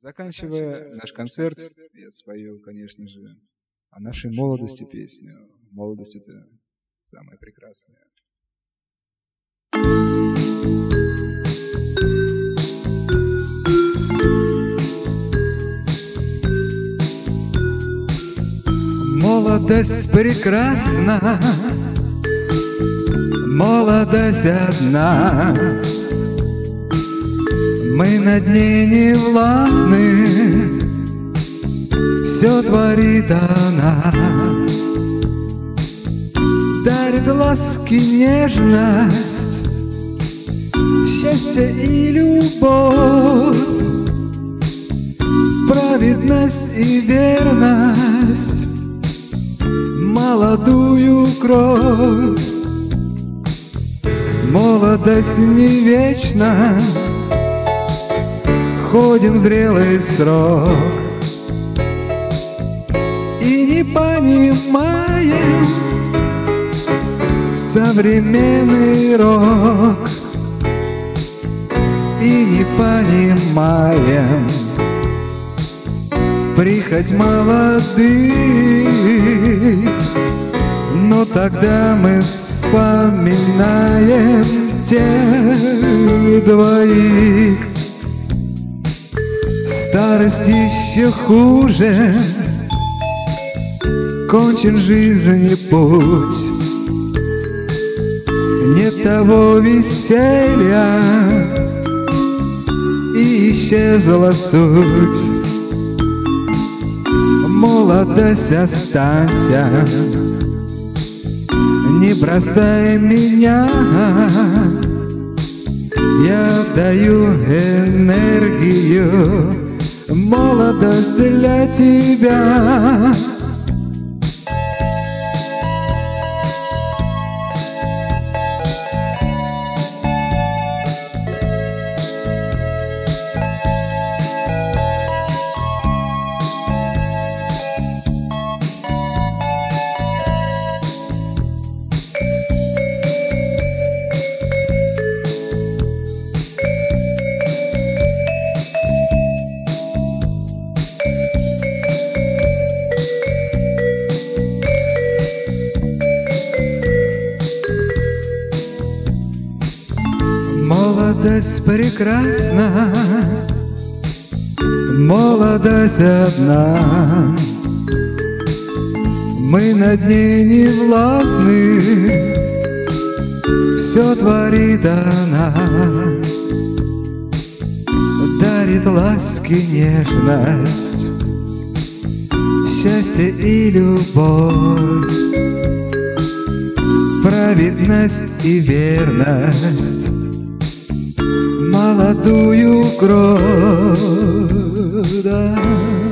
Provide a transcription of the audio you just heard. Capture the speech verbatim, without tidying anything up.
Заканчивая наш концерт, я спою, конечно же, о нашей молодости песню. Молодость — это самое прекрасное. Молодость прекрасна, молодость одна. Мы над ней не властны, все творит она. Дарит ласки, нежность, счастье и любовь, праведность и верность, молодую кровь. Молодость не вечна, ходим в зрелый срок и не понимаем современный рок, и не понимаем прихоть молодых. Но тогда мы вспоминаем тех двоих. Старость еще хуже, кончен жизни путь, нет того веселья, и исчезла суть. Молодость, останься, не бросай меня, я даю энергию, молодость для тебя. Молодость прекрасна, молодость одна. Мы над ней не властны, все творит она. Дарит ласки, нежность, счастье и любовь, праведность и верность, молодую кровь, да.